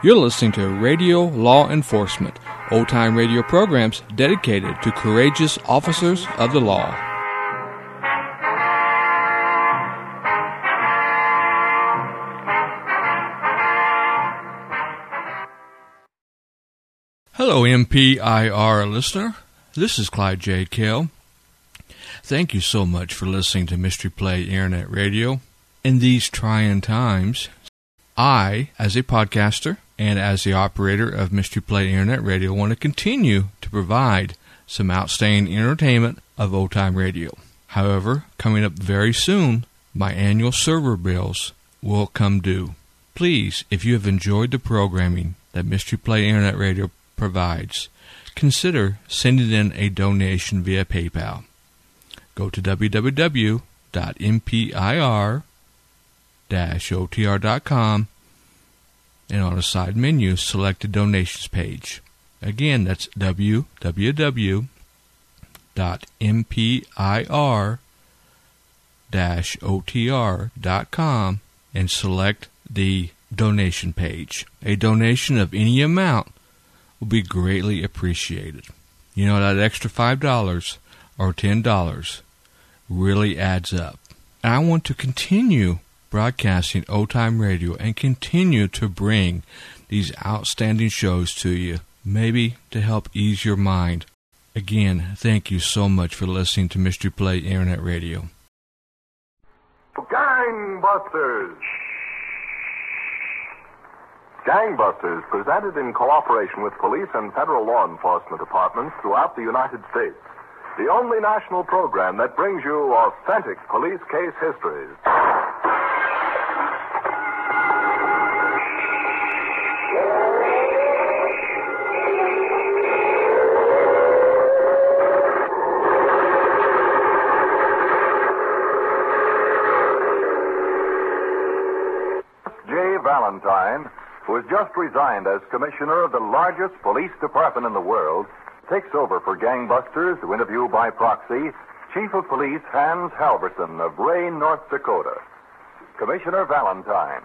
You're listening to Radio Law Enforcement, old-time radio programs dedicated to courageous officers of the law. Hello, MPIR listener. This is Clyde J. Kell. Thank you so much for listening to Mystery Play Internet Radio. In these trying times, I, as a podcaster and as the operator of Mystery Play Internet Radio, want to continue to provide some outstanding entertainment of old-time radio. However, coming up very soon, my annual server bills will come due. Please, if you have enjoyed the programming that Mystery Play Internet Radio provides, consider sending in a donation via PayPal. Go to www.mpir-otr.com and on the side menu, select the donations page. Again, that's www.mpir-otr.com and select the donation page. A donation of any amount will be greatly appreciated. You know, that extra $5 or $10 really adds up. And I want to continue broadcasting old-time radio and continue to bring these outstanding shows to you, maybe to help ease your mind. Again, thank you so much for listening to Mystery Play Internet Radio. Gangbusters! Gangbusters, presented in cooperation with police and federal law enforcement departments throughout the United States. The only national program that brings you authentic police case histories. J. Valentine, who has just resigned as commissioner of the largest police department in the world, takes over for Gangbusters to interview by proxy Chief of Police Hans Halverson of Rayne, North Dakota. Commissioner Valentine.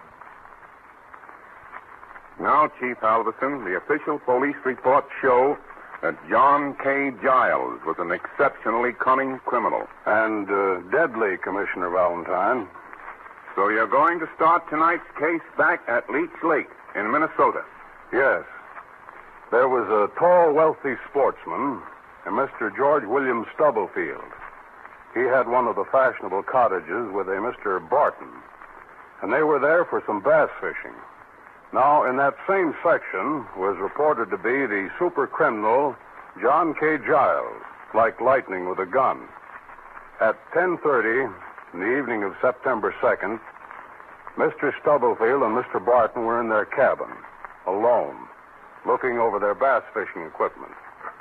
Now, Chief Halverson, the official police reports show that John K. Giles was an exceptionally cunning criminal. And deadly, Commissioner Valentine. So you're going to start tonight's case back at Leech Lake in Minnesota? Yes. There was a tall, wealthy sportsman, a Mr. George William Stubblefield. He had one of the fashionable cottages with a Mr. Barton, and they were there for some bass fishing. Now, in that same section was reported to be the super criminal John K. Giles, like lightning with a gun. At 10:30 in the evening of September 2nd, Mr. Stubblefield and Mr. Barton were in their cabin, alone, looking over their bass fishing equipment.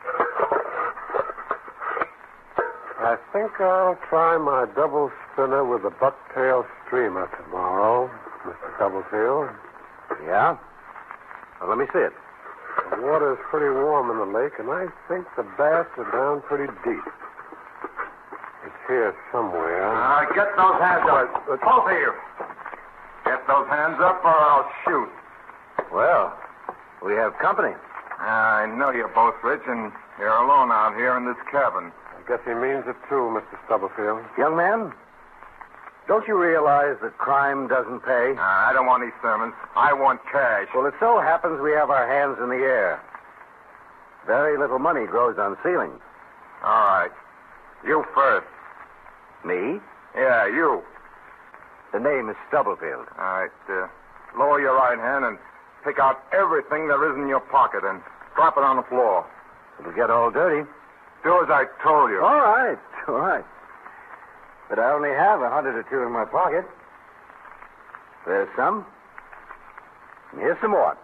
I think I'll try my double spinner with the bucktail streamer tomorrow, Mr. Stubblefield. Yeah? Well, let me see it. The water's pretty warm in the lake, and I think the bass are down pretty deep. It's here somewhere. Get those hands up. Both of you. Get those hands up or I'll shoot. Well, we have company. I know you're both rich, and you're alone out here in this cabin. I guess he means it too, Mr. Stubblefield. Young man, don't you realize that crime doesn't pay? I don't want any sermons. I want cash. Well, it so happens we have our hands in the air. Very little money grows on ceilings. All right. You first. Me? Yeah, you. The name is Stubblefield. All right. Lower your right hand and pick out everything there is in your pocket and drop it on the floor. It'll get all dirty. Do as I told you. All right. But I only have $100 or $2 in my pocket. There's some. And here's some more.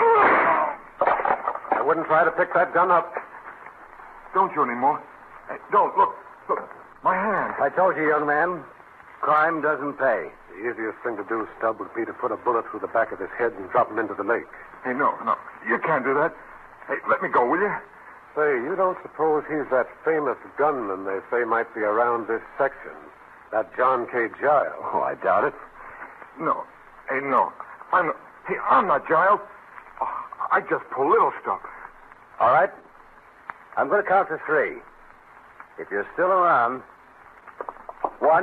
I wouldn't try to pick that gun up. Don't you anymore. Hey, don't. Look. My hand. I told you, young man, crime doesn't pay. The easiest thing to do, Stubb, would be to put a bullet through the back of his head and drop him into the lake. Hey, no. You can't do that. Hey, let me go, will you? Say, you don't suppose he's that famous gunman they say might be around this section? That John K. Giles? Oh, I doubt it. No. Hey, no. I'm not Giles. Oh, I just pull little stuff. All right. I'm going to count to 3. If you're still around. 1,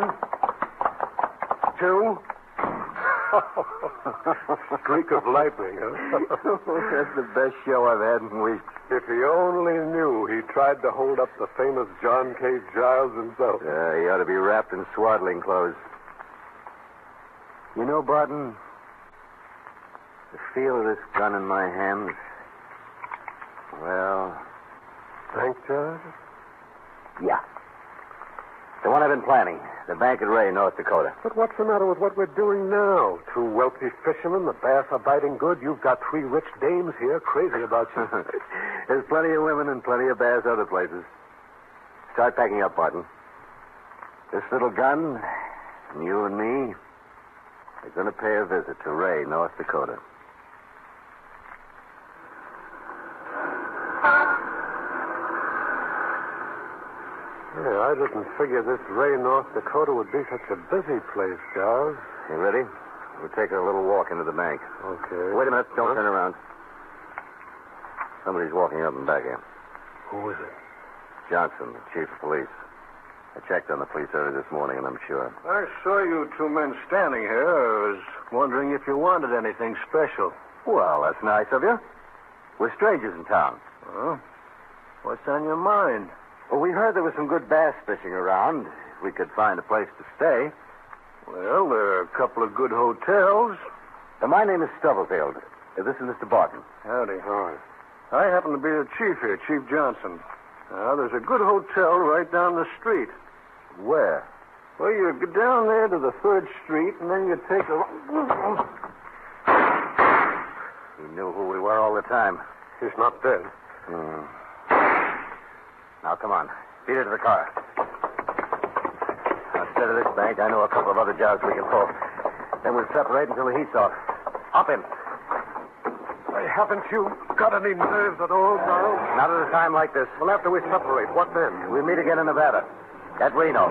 2. Streak of lightning, huh? That's the best show I've had in weeks. If he only knew he tried to hold up the famous John K. Giles himself. He ought to be wrapped in swaddling clothes. You know, Barton, the feel of this gun in my hands, well... Thank George? Yeah. The one I've been planning. The bank at Ray, North Dakota. But what's the matter with what we're doing now? 2 wealthy fishermen, the bass are biting good. You've got 3 rich dames here crazy about you. There's plenty of women and plenty of bass other places. Start packing up, Barton. This little gun, and you and me, are going to pay a visit to Ray, North Dakota. Yeah, I didn't figure this Ray, North Dakota would be such a busy place, Giles. You ready? We'll take a little walk into the bank. Okay. Wait a minute. Don't turn around. Somebody's walking up and back here. Who is it? Johnson, the chief of police. I checked on the police early this morning, and I'm sure. I saw you 2 men standing here. I was wondering if you wanted anything special. Well, that's nice of you. We're strangers in town. Huh? What's on your mind? Well, we heard there was some good bass fishing around. If we could find a place to stay. Well, there are a couple of good hotels. My name is Stubblefield. This is Mr. Barton. Howdy. Hi. I happen to be the chief here, Chief Johnson. Now, there's a good hotel right down the street. Where? Well, you go down there to the 3rd Street, and then you take a... He knew who we were all the time. He's not dead. Now, come on. Beat her to the car. Instead of this bank, I know a couple of other jobs we can pull. Then we'll separate until the heat's off. Hop in. Haven't you got any nerves at all, Giles? Not at a time like this. Well, after we separate, what then? We'll meet again in Nevada. At Reno.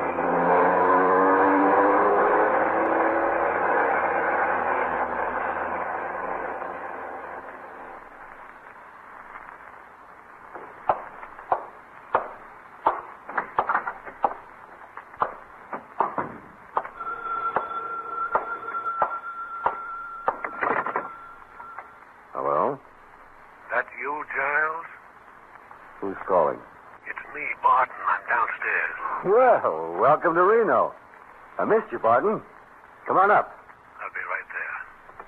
Hello? That you, Giles? Who's calling? It's me, Barton. I'm downstairs. Well, welcome to Reno. I missed you, Barton. Come on up. I'll be right there.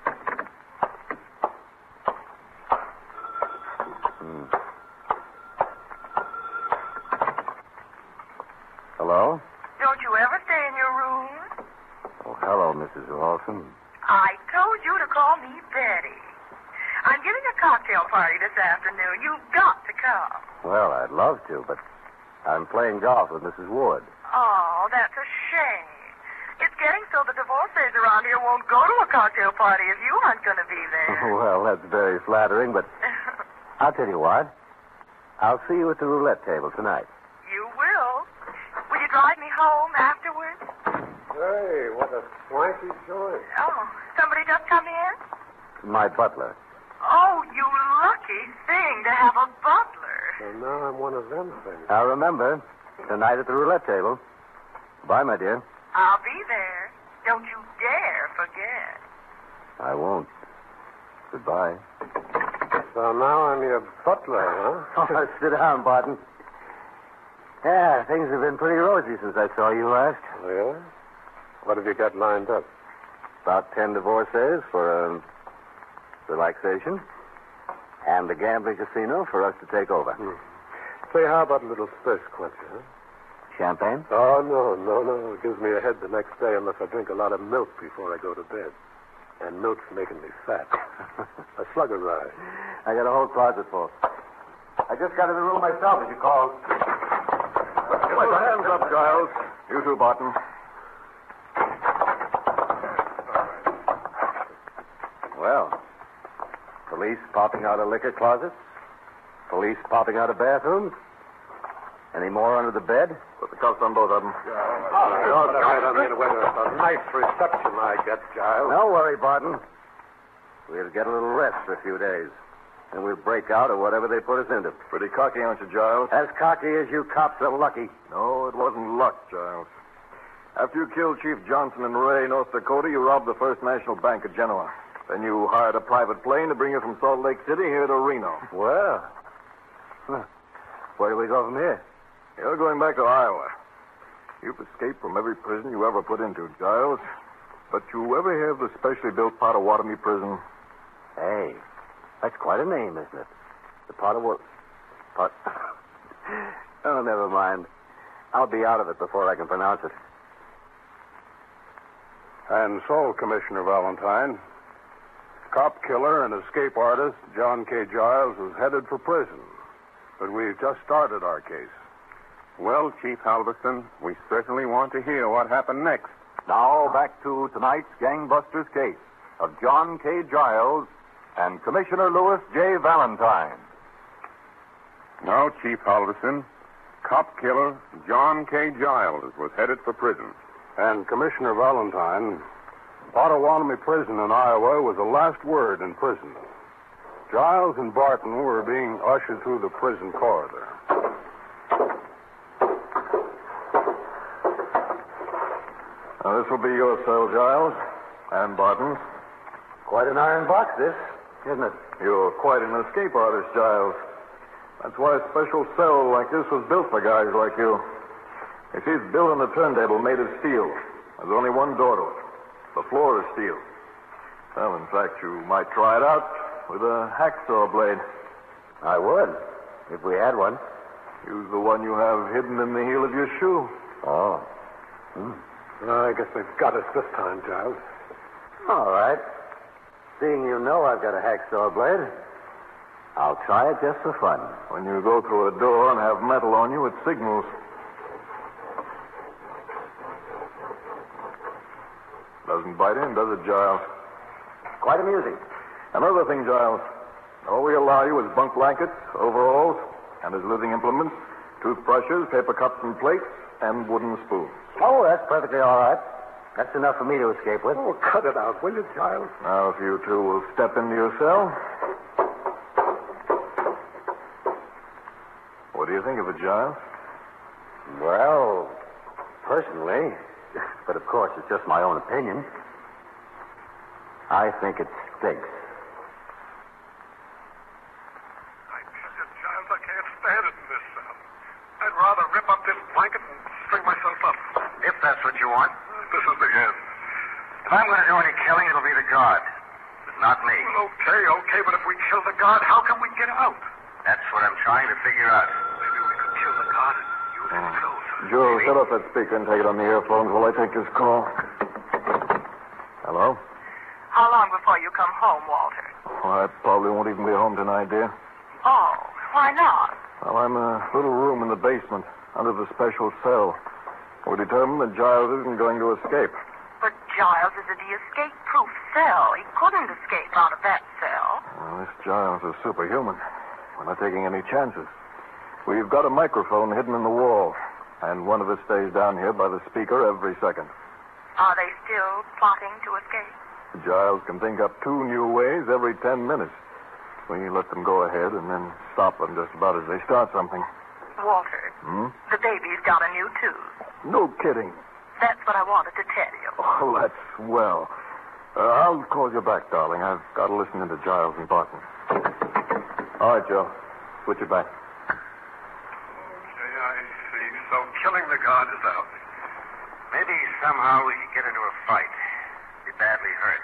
Hello? Don't you ever stay in your room? Oh, hello, Mrs. Rawson. I told you to call me Betty. I'm giving a cocktail party this afternoon. You've got to come. Well, I'd love to, but I'm playing golf with Mrs. Ward. Oh, that's a shame. It's getting so the divorcees around here won't go to a cocktail party if you aren't going to be there. Well, that's very flattering, but I'll tell you what. I'll see you at the roulette table tonight. You will. Will you drive me home afterwards? Hey, what a swanky joint. Oh, somebody just come in? My butler. Oh, you lucky thing to have a butler. So now I'm one of them things. Now remember, tonight at the roulette table. Bye, my dear. I'll be there. Don't you dare forget. I won't. Goodbye. So now I'm your butler, huh? Oh, sit down, Barton. Yeah, things have been pretty rosy since I saw you last. Really? What have you got lined up? About 10 divorcees for relaxation. And the gambling casino for us to take over. Say, how about a little thirst quencher, huh? Champagne? Oh, no. It gives me a head the next day unless I drink a lot of milk before I go to bed. And milk's making me fat. A slug of rye. I got a whole closet full. I just got in the room myself as you called. Get your hands up, Giles. You too, Barton. Well, police popping out of liquor closets. Police popping out of bathrooms. Any more under the bed? Put the cuffs on both of them. All right, I mean, whether it's a nice reception I get, Giles. Don't worry, Barton. We'll get a little rest for a few days. and we'll break out of whatever they put us into. Pretty cocky, aren't you, Giles? As cocky as you cops are lucky. No, it wasn't luck, Giles. After you killed Chief Johnson in Ray, North Dakota, you robbed the First National Bank at Genoa. Then you hired a private plane to bring you from Salt Lake City here to Reno. Well, where do we go from here? You're going back to Iowa. You've escaped from every prison you ever put into, Giles. But you ever hear of the specially built Potawatomi prison? Hey, that's quite a name, isn't it? The Potawatomi... Oh, never mind. I'll be out of it before I can pronounce it. And so, Commissioner Valentine, cop killer and escape artist John K. Giles is headed for prison. But we've just started our case. Well, Chief Halverson, we certainly want to hear what happened next. Now, back to tonight's Gangbusters case of John K. Giles and Commissioner Louis J. Valentine. Now, Chief Halverson, cop killer John K. Giles was headed for prison. And Commissioner Valentine, Potawatomi Prison in Iowa was the last word in prison. Giles and Barton were being ushered through the prison corridor. Now, this will be your cell, Giles, and Barton's. Quite an iron box, this, isn't it? You're quite an escape artist, Giles. That's why a special cell like this was built for guys like you. You see, it's built on a turntable made of steel. There's only one door to it. The floor is steel. Well, in fact, you might try it out with a hacksaw blade. I would, if we had one. Use the one you have hidden in the heel of your shoe. Oh. I guess they've got us this time, Giles. All right. Seeing you know I've got a hacksaw blade, I'll try it just for fun. When you go through a door and have metal on you, it signals. Doesn't bite in, does it, Giles? Quite amusing. Another thing, Giles. All we allow you is bunk blankets, overalls, and as living implements, toothbrushes, paper cups and plates, and wooden spoons. Oh, that's perfectly all right. That's enough for me to escape with. Oh, cut it out, will you, Giles? Now, if you two will step into your cell. What do you think of it, Giles? Well, personally, but of course it's just my own opinion, I think it stinks. I tell you, Giles, I can't stand it in this cell. I'd rather rip up this blanket and string myself up. If that's what you want. This is the end. If I'm going to do any killing, it'll be the guard, but not me. Well, okay, but if we kill the guard, how can we get out? That's what I'm trying to figure out. Maybe we could kill the guard and use his clothes. Joe, set off that speaker and take it on the earphones while I take this call. Hello? How long before you come home, Walter? Oh, I probably won't even be home tonight, dear. Oh, why not? Well, I'm in a little room in the basement under the special cell. We're determined that Giles isn't going to escape. But Giles is in the escape-proof cell. He couldn't escape out of that cell. Well, this Giles is superhuman. We're not taking any chances. We've got a microphone hidden in the wall, and one of us stays down here by the speaker every second. Are they still plotting to escape? Giles can think up 2 new ways every 10 minutes. We let them go ahead and then stop them just about as they start something. Walter, the baby's got a new tooth. No kidding. That's what I wanted to tell you. Oh, that's swell. I'll call you back, darling. I've got to listen into Giles and Barton. All right, Joe. Switch it back. Okay, I see. So killing the guard is out. Maybe somehow we could get into a fight. Be badly hurt.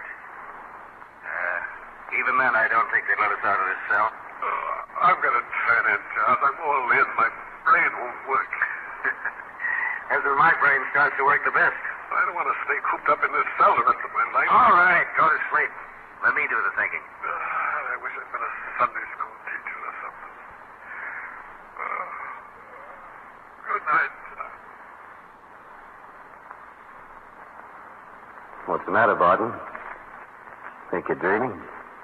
Even then, I don't think they'd let us out of this cell. I'm going to turn in, Giles. I'm all in. My brain won't work. That's when my brain starts to work the best. I don't want to stay cooped up in this cell the rest of my life. All right, go to sleep. Let me do the thinking. I wish I'd been a Sunday school teacher or something. Good night. What's the matter, Barton? Think you're dreaming?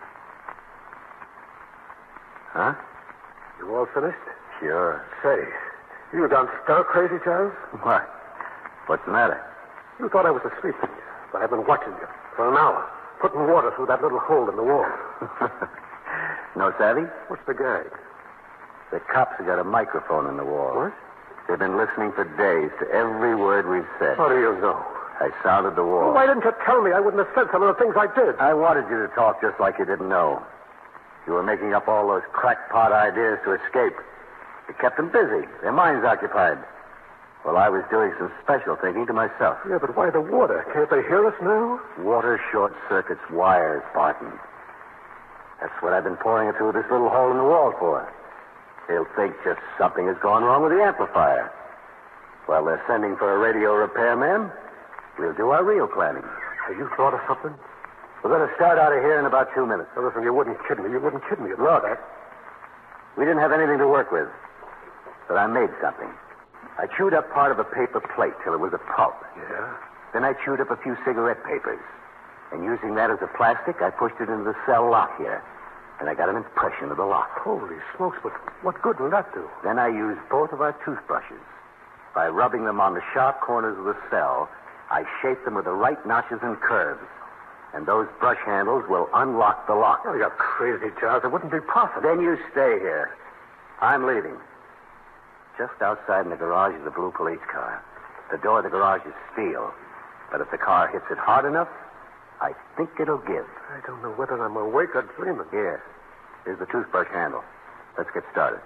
Huh? You all finished? Sure. Say, you gone stark crazy, Giles? What? What's the matter? You thought I was asleep, but I've been watching you for an hour, putting water through that little hole in the wall. No savvy? What's the gag? The cops have got a microphone in the wall. What? They've been listening for days to every word we've said. How do you know? I sounded the wall. Well, why didn't you tell me? I wouldn't have said some of the things I did. I wanted you to talk just like you didn't know. You were making up all those crackpot ideas to escape. It kept them busy. Their minds occupied. Well, I was doing some special thinking to myself. Yeah, but why the water? Can't they hear us now? Water short circuits wires, Barton. That's what I've been pouring it through this little hole in the wall for. They'll think just something has gone wrong with the amplifier. While they're sending for a radio repairman, we'll do our real planning. Have you thought of something? We're going to start out of here in about 2 minutes. Now, listen, you wouldn't kid me. You wouldn't kid me Look, about that. we didn't have anything to work with, but I made something. I chewed up part of a paper plate till it was a pulp. Yeah? Then I chewed up a few cigarette papers. And using that as a plastic, I pushed it into the cell lock here. And I got an impression of the lock. Holy smokes, but what good will that do? Then I used both of our toothbrushes. By rubbing them on the sharp corners of the cell, I shaped them with the right notches and curves. And those brush handles will unlock the lock. Oh, you're crazy, Charles. It wouldn't be possible. Then you stay here. I'm leaving. Just outside in the garage is a blue police car. The door of the garage is steel. But if the car hits it hard enough, I think it'll give. I don't know whether I'm awake or dreaming. Here. Here's the toothbrush handle. Let's get started.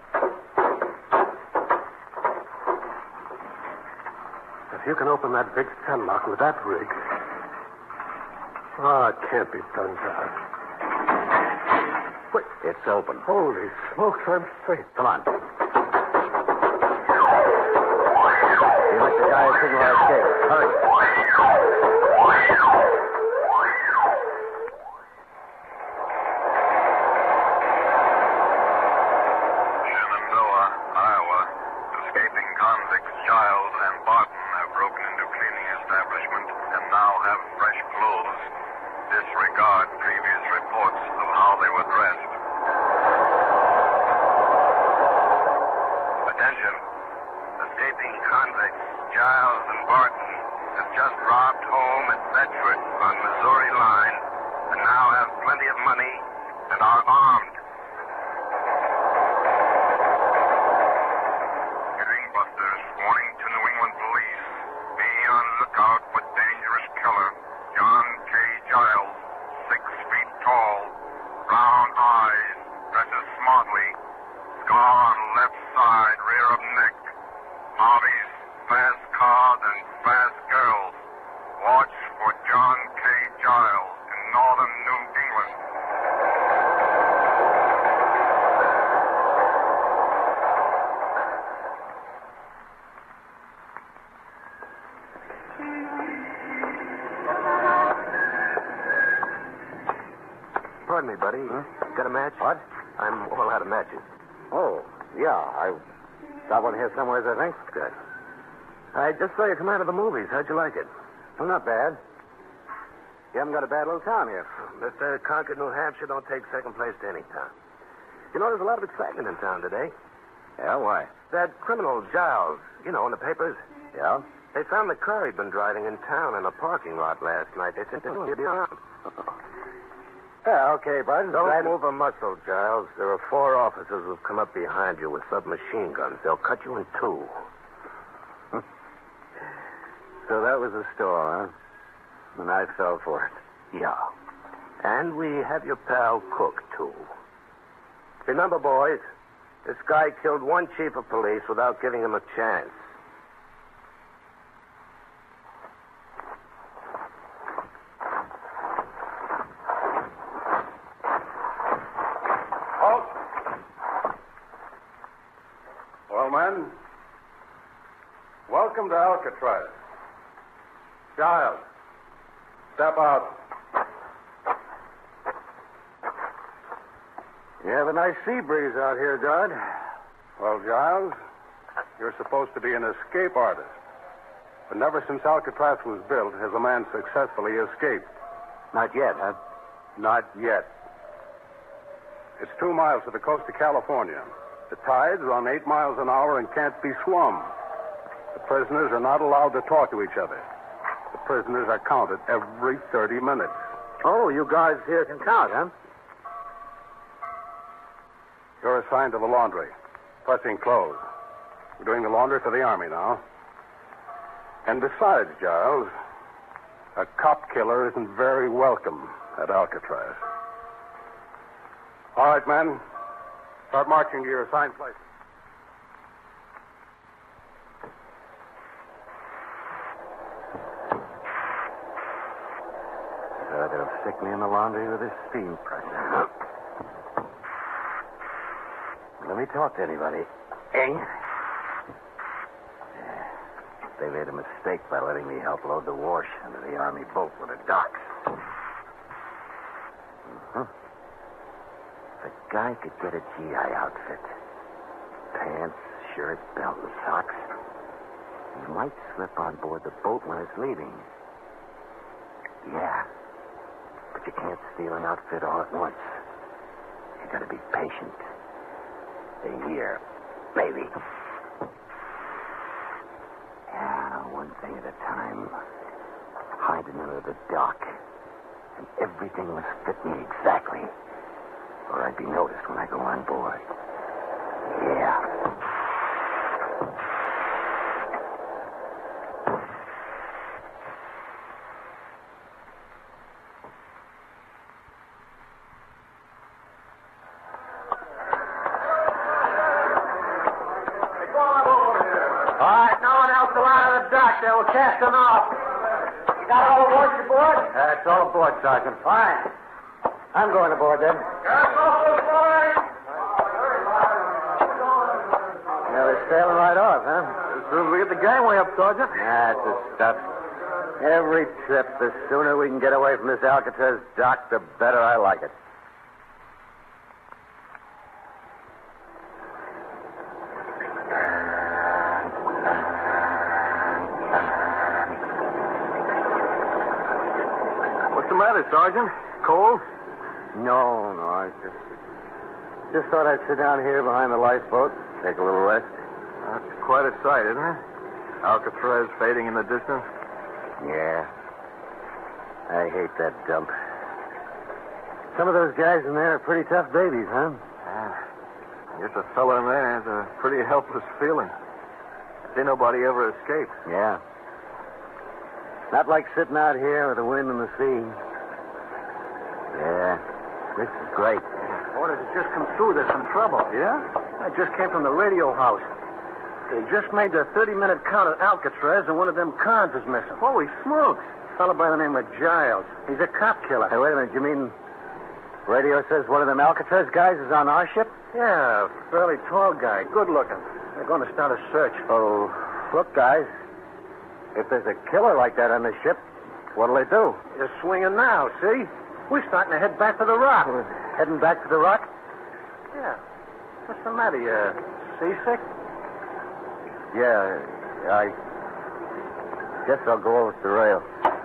If you can open that big cell lock with that rig... Oh, it can't be done, Charles. Wait. It's open. Holy smokes, I'm safe. Come on. You let the guy signal our escape. Hurry. Shenandoah, Iowa. Escaping convicts Giles and Barton have broken into cleaning establishment and now have fresh clothes. Disregard previous reports of how they were dressed. Attention. Escaping convicts Giles and Barton have just robbed home at Bedford on Missouri line and now have plenty of money and are armed. Gangbusters warning to New England police. Be on lookout for dangerous killer John K. Giles, 6 feet tall, brown eyes, dresses smartly, scar on left side, rear of neck, hobbies, fast cars and fast girls. Watch for John K. Giles in northern New England. Pardon me, buddy. Got a match? What? I'm all out of matches. Oh, yeah. I got one here somewhere, I think. Good. I just saw you come out of the movies. How'd you like it? Well, not bad. You haven't got a bad little town here. Mr. Concord, New Hampshire don't take second place to any town. You know, there's a lot of excitement in town today. Yeah, why? That criminal Giles, you know, in the papers. Yeah? They found the car he'd been driving in town in a parking lot last night. They said he'd be around. Yeah, okay, bud. Don't move a muscle, Giles. There are 4 officers who've come up behind you with submachine guns. They'll cut you in 2. So that was the store, huh? And I fell for it. Yeah. And we have your pal Cook, too. Remember, boys, this guy killed 1 chief of police without giving him a chance. Halt! Well, men, welcome to Alcatraz. Giles, step out. You have a nice sea breeze out here, Dodd. Well, Giles, you're supposed to be an escape artist. But never since Alcatraz was built has a man successfully escaped. Not yet, huh? Not yet. It's 2 miles to the coast of California. The tides run 8 miles an hour and can't be swum. The prisoners are not allowed to talk to each other. The prisoners are counted every 30 minutes. Oh, you guys here can count, huh? assigned to the laundry. Pressing clothes. We're doing the laundry for the Army now. And besides, Giles, a cop killer isn't very welcome at Alcatraz. All right, men. Start marching to your assigned places. They'll stick me in the laundry with this steam pressure. Let me talk to anybody. Eh? They made a mistake by letting me help load the wash into the Army boat with the docks. If a guy could get a GI outfit, pants, shirt, belt, and socks, he might slip on board the boat when it's leaving. Yeah. But you can't steal an outfit all at once. You gotta be patient. A year, maybe. Yeah, one thing at a time. Hiding under the dock. And everything must fit me exactly. Or I'd be noticed when I go on board. Yeah. We'll cast them off. You got all the watch aboard? It's all aboard, Sergeant. Fine. I'm going aboard, then. Yeah, they're sailing right off, huh? As soon as we get the gangway up, Sergeant. That's the stuff. Every trip, the sooner we can get away from this Alcatraz dock, the better I like it. Sergeant? Cold? No. I just thought I'd sit down here behind the lifeboat, take a little rest. That's quite a sight, isn't it? Alcatraz fading in the distance. Yeah. I hate that dump. Some of those guys in there are pretty tough babies, huh? I guess a fella in there has a pretty helpless feeling. See nobody ever escaped. Yeah. Not like sitting out here with the wind and the sea. Yeah, this is great. Orders have just come through. There's some trouble. Yeah? I just came from the radio house. They just made their 30-minute count at Alcatraz, and one of them cons is missing. Holy smokes. A fellow by the name of Giles. He's a cop killer. Hey, wait a minute. You mean radio says one of them Alcatraz guys is on our ship? Yeah, fairly tall guy. Good looking. They're going to start a search. Oh, look, guys. If there's a killer like that on the ship, what'll they do? They're swinging now, see? We're starting to head back to the rock. Heading back to the rock? Yeah. What's the matter? You seasick? Yeah, I guess I'll go over to the rail.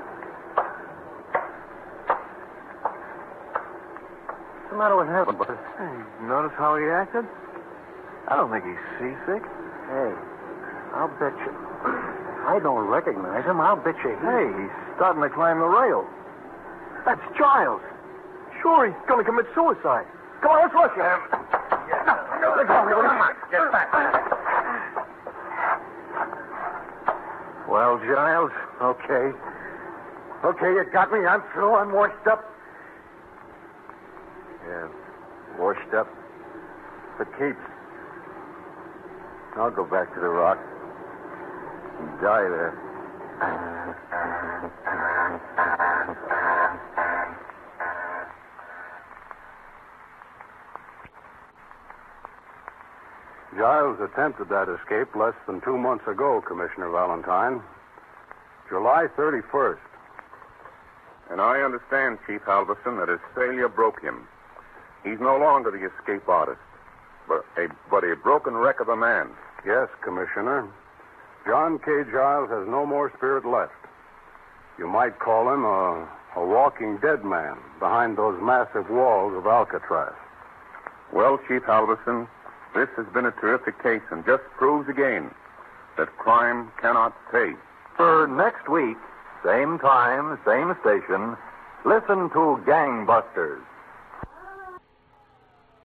What's the matter with him? Hey, notice how he acted? I don't think he's seasick. Hey, I'll bet you. I don't recognize him. I'll bet you Hey, he's starting to climb the rail. That's Giles. Sure, he's going to commit suicide. Come on, let's rush him. Come on, get back. Well, Giles, okay. Okay, you got me. I'm through. I'm washed up. Yeah, washed up. For keeps. I'll go back to the rock and die there. Giles attempted that escape less than 2 months ago, Commissioner Valentine. July 31st. And I understand, Chief Halverson, that his failure broke him. He's no longer the escape artist, but a broken wreck of a man. Yes, Commissioner. John K. Giles has no more spirit left. You might call him a walking dead man behind those massive walls of Alcatraz. Well, Chief Halverson, this has been a terrific case and just proves again that crime cannot pay. For next week, same time, same station, listen to Gangbusters.